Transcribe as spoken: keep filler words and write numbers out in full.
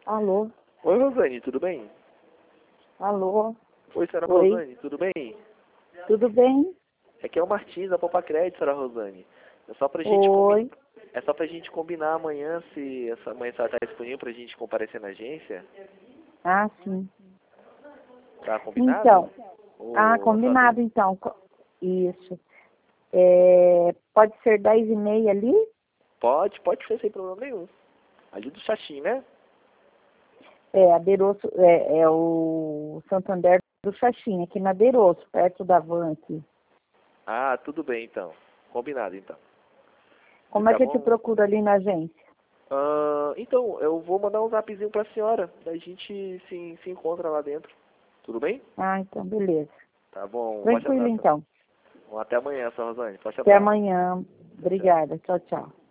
Alô? Oi, Rosane, tudo bem? Alô? Oi, senhora Oi? Rosane, tudo bem? Tudo bem? Aqui é o Martins, da Popa Crédito, senhora Rosane. É só pra gente combinar. Oi? É só pra gente combinar amanhã, se essa amanhã está disponível pra gente comparecer na agência. Ah, sim. Tá combinado? Então, ah, Ou só combinado tem... então. Co- Isso. É, pode ser dez e meia ali? Pode, pode ser sem problema nenhum. Ali do Xaxim, né? É, a Derosso, é, é o Santander do Xaxim, aqui na Derosso, perto da Van aqui. Ah, tudo bem então. Combinado então. E Como é tá que eu te bom? procuro ali na agência? Ah, então, eu vou mandar um zapzinho pra senhora. Daí a gente se, se encontra lá dentro. Tudo bem? Ah, então, beleza. Tá bom, um forte Tranquilo abraço. então. Até amanhã, senhora Rosane. Forte Até abraço. amanhã. Tchau, tchau. Obrigada. Tchau, tchau.